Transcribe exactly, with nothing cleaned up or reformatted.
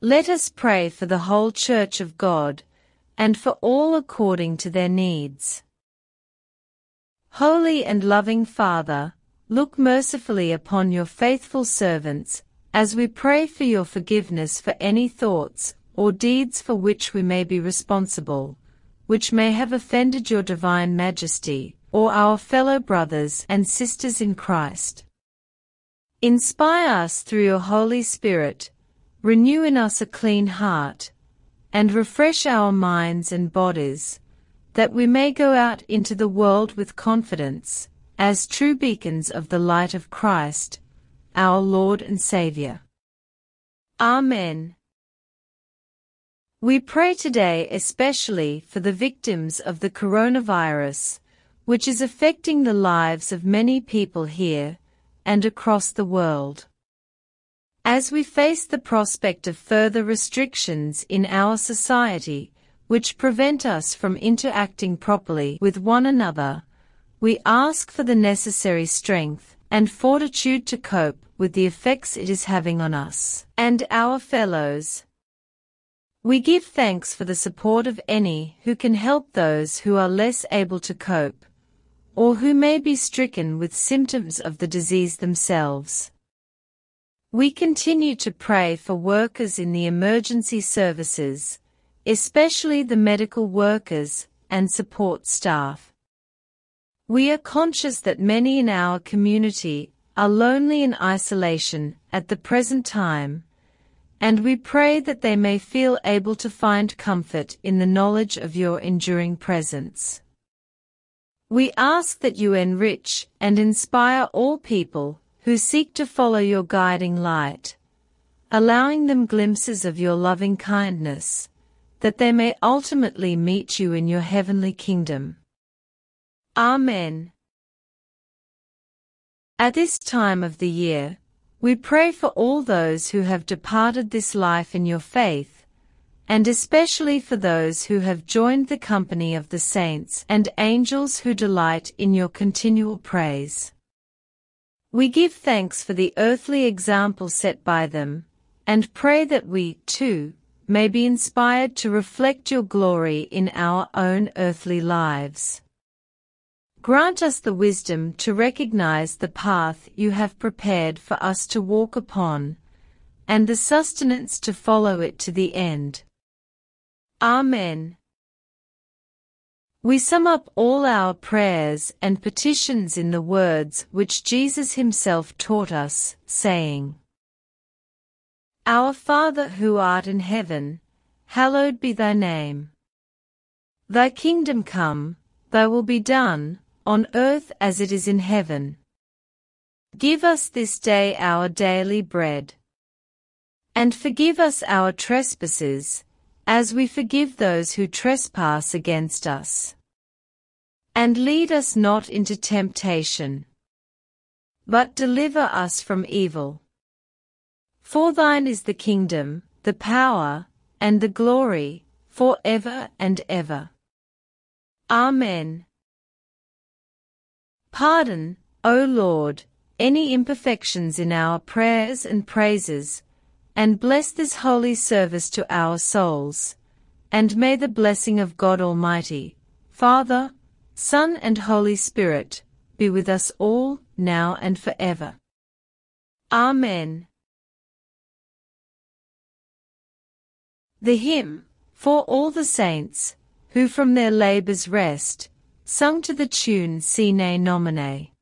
Let us pray for the whole Church of God, and for all according to their needs. Holy and loving Father, look mercifully upon your faithful servants, as we pray for your forgiveness for any thoughts or deeds for which we may be responsible, which may have offended your divine majesty, or our fellow brothers and sisters in Christ. Inspire us through your Holy Spirit, renew in us a clean heart, and refresh our minds and bodies, that we may go out into the world with confidence, as true beacons of the light of Christ, our Lord and Savior. Amen. We pray today especially for the victims of the coronavirus, which is affecting the lives of many people here and across the world. As we face the prospect of further restrictions in our society, which prevent us from interacting properly with one another, we ask for the necessary strength and fortitude to cope with the effects it is having on us and our fellows. We give thanks for the support of any who can help those who are less able to cope, or who may be stricken with symptoms of the disease themselves. We continue to pray for workers in the emergency services, especially the medical workers and support staff. We are conscious that many in our community are lonely in isolation at the present time, and we pray that they may feel able to find comfort in the knowledge of your enduring presence. We ask that you enrich and inspire all people who seek to follow your guiding light, allowing them glimpses of your loving kindness, that they may ultimately meet you in your heavenly kingdom. Amen. At this time of the year, we pray for all those who have departed this life in your faith, and especially for those who have joined the company of the saints and angels who delight in your continual praise. We give thanks for the earthly example set by them, and pray that we, too, may be inspired to reflect your glory in our own earthly lives. Grant us the wisdom to recognize the path you have prepared for us to walk upon, and the sustenance to follow it to the end. Amen. We sum up all our prayers and petitions in the words which Jesus himself taught us, saying, Our Father who art in heaven, hallowed be thy name. Thy kingdom come, thy will be done, on earth as it is in heaven. Give us this day our daily bread. And forgive us our trespasses, as we forgive those who trespass against us. And lead us not into temptation, but deliver us from evil. For thine is the kingdom, the power, and the glory, for ever and ever. Amen. Pardon, O Lord, any imperfections in our prayers and praises, and bless this holy service to our souls, and may the blessing of God Almighty, Father, Son and Holy Spirit, be with us all, now and forever. Amen. The hymn, For All the Saints, who from their labors rest, sung to the tune Sine Nomine.